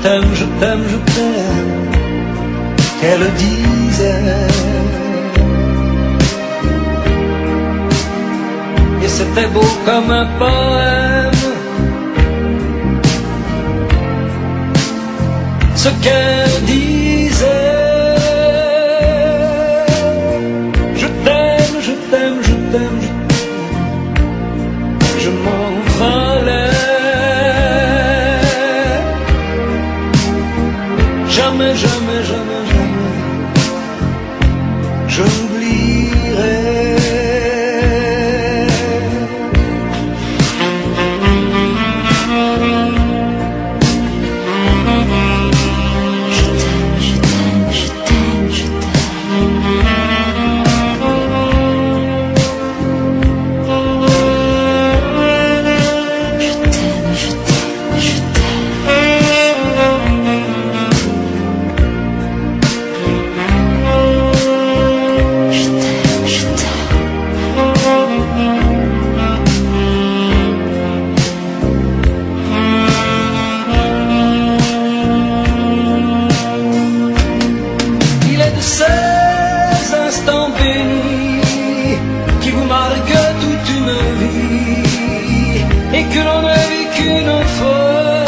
t'aime, je t'aime, je t'aime, qu'elle disait. Et c'était beau comme un poème, ce qu'elle disait. Je t'aime, je t'aime, je t'aime, je t'aime, je m'envolais. Jamais, jamais, jamais, jamais je n'oublierai. Ces instants bénis qui vous marquent toute une vie et que l'on ne vit qu'une fois.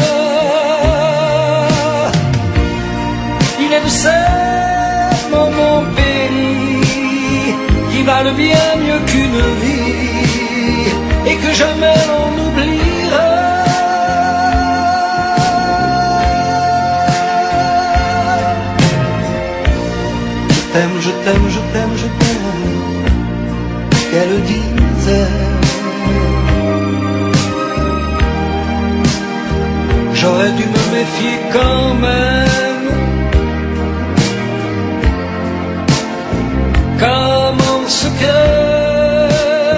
Il est de ces moments bénis qui valent bien mieux qu'une vie et que jamais l'on n'oubliera. Je t'aime, je t'aime, je t'aime, qu'elle disait. J'aurais dû me méfier quand même, comme en secret,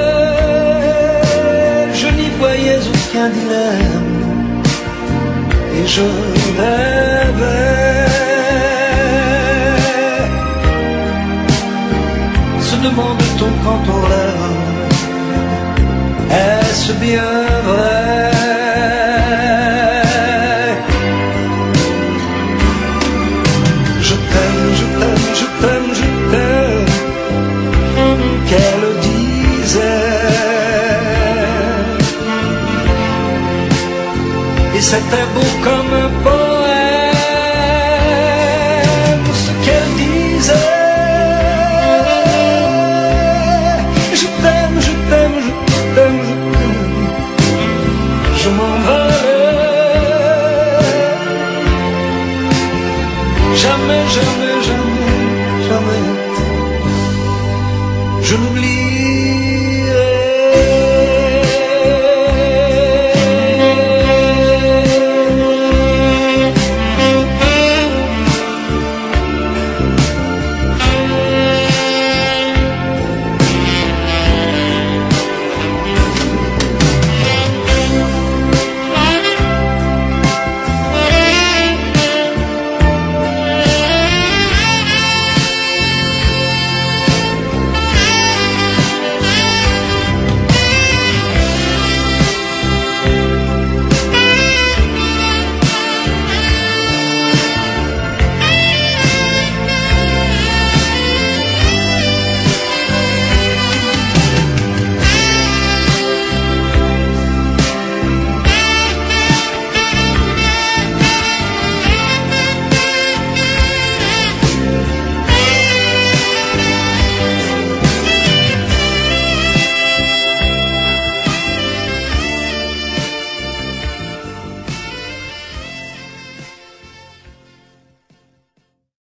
je n'y voyais aucun dilemme, et je rêvais. Demande-t-on quand on rêve, est-ce bien vrai? Je t'aime, je t'aime, je t'aime, je t'aime, qu'elle disait. Et c'était beau comme un poème, ce qu'elle disait. Je m'envolais. Jamais, jamais, jamais, jamais je n'oublie.